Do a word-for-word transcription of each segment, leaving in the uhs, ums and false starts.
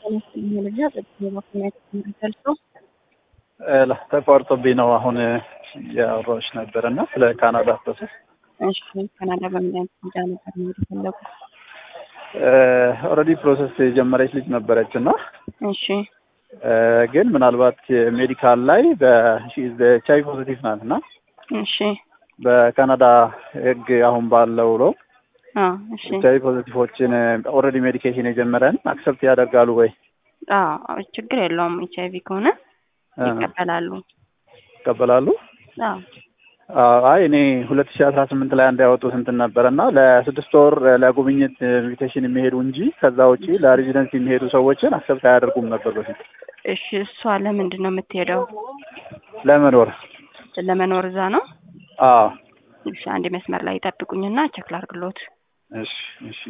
መረጃ በተባከነ ተመልሶ ላ ተቋርጦብኝ ነው አሁን ያወራሁሽ ነበርና ስለ ካናዳ ፕሮሰስ። እሺ ካናዳ በምን አይነት ቪዛ ነበር የሚፈልጉ? ኦልሬዲ ፕሮሰስ የጀመረች ልጅ ነበረችና እሺ ግን ምናልባት ሜዲካል ላይ በቻይ ፖዚቲቭ ናትና እሺ በካናዳ ህግ አሁን ባለው ነው አዎ እሺ ቻይ ፖዚቲቮችን ኦልሬዲ ሜዲኬሽን የጀመረን አክሰፕት ያደርጋሉ ወይ? አዎ ችግር የለውም። ኤችአይቪ ከሆነ ይቀበላሉ ይቀበላሉ። አዎ አይ እኔ ሁለት ሺህ አስራ ስምንት ላይ አንድ ያወጡት እንትን ነበርና ለስድስት ወር ለጉብኝት ኢንቪቴሽን የሚሄዱ እንጂ ከዛ ውጪ ለሬዚደንስ የሚሄዱ ሰዎችን አክሰፕት አያደርጉም ነበር በፊት። እሺ እሷ ለምንድን ነው የምትሄደው? ለመኖር ለመኖር እዛ ነው? አዎ እሺ አንድ መስመር ላይ ይጠብቁኝና ቼክ ላድርግሎት። እሺ እሺ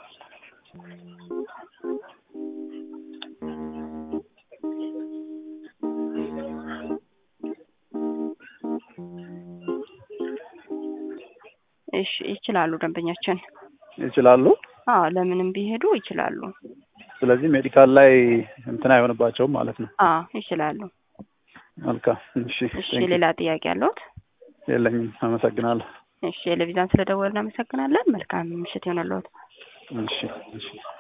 እሺ ይችላሉ ደንበኛችን ይችላሉ። አዎ ለምንም ቢሄዱ ይችላሉ። ስለዚህ ሜዲካል ላይ እንትን አይሆንባቸውም ማለት ነው። አዎ ይችላሉ። መልካም እሺ እሺ ሌላ ጥያቄ አለዎት? የለኝም። አመሰግናለሁ። እሺ ለቪዛን ስለደወልን አመሰግናለን። መልካም ምሽት ይሁንልዎት። እሺ እሺ